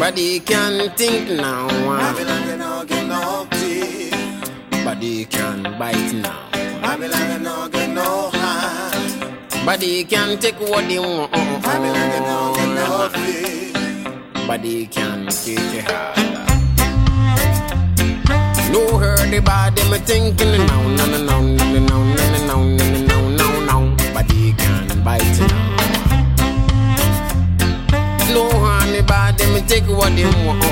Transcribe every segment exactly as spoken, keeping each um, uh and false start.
Body can think now. Babylon you no get no tea. Body can bite now. Babylon you no get no hand. Body can take what they want. Babylon you no get no fee. Body can kick your heart. No heard the body me thinking now, no, no, no, no, no, no, no, no, no, no, no, no. Body can bite now. No honey body me take what they want.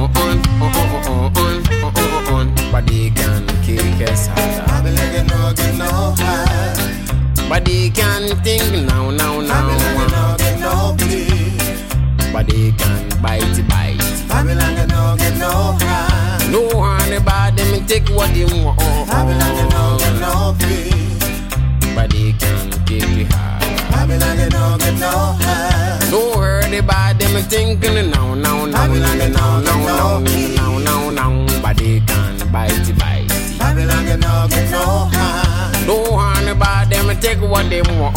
Body can kick his heart. Babylon you no get no hand. Body can think now, now, now. Babylon you no get no fee. Body can bite, bite. Babylon you no get no hand. No honey body me take what they want. Babylon you no get no fee. Body can kick your heart. Babylon you no get no hand. No heard the body me thinking now, now, now, now, now, now, now, now, now, now. Body can bite, bite. Babylon you no get no hand. No honey body me take what they want.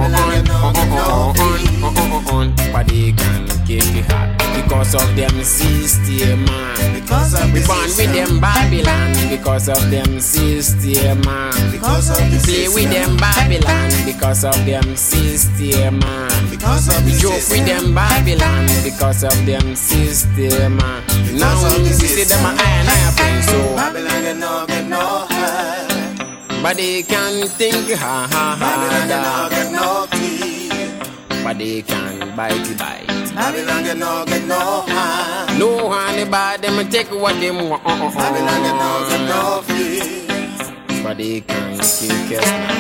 Body can kick your heart because of them system, man. Because of We the born with system. them Babylon because of them system, man. Because of the Play system. with them Babylon because of them system, man. Because of We the joke with system. them Babylon because of them system, man. Now of the we see system. them and I have friends so Babylon you no get no hand. but they can think ha ha Babylon you no ha get no tea. but they can bite bite. Babylon you no get no hand. No honey bad them take what they want. Babylon you no get no fee. But they can kick us now.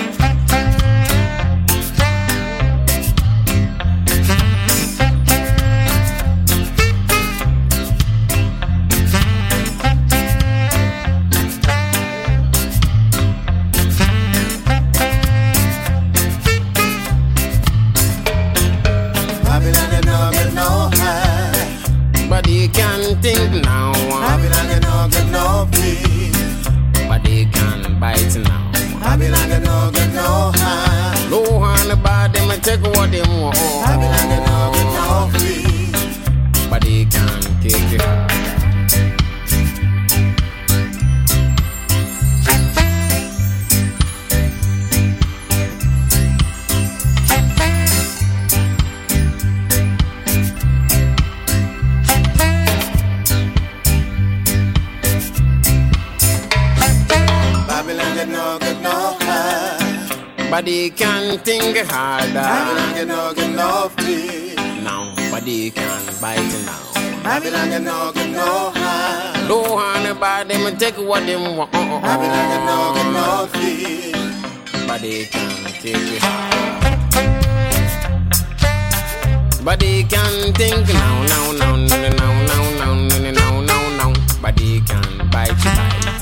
Babylon you no get no hand. But they can think now. Babylon you no get no fee. But they can bite now. Babylon you no get no hand. No honey bad them take what they want. Babylon you no get no fee. But they can kick your heart. Babylon you no get no hand. But they can think harder Babylon you no get no fee. now. But they can bite now. Babylon you no get no hand. No honey bad them take what they want. Babylon you no get no fee. But they can kick your heart. But they can think now, now, now, now, now, now, now, now, now, now. But they can bite, bite.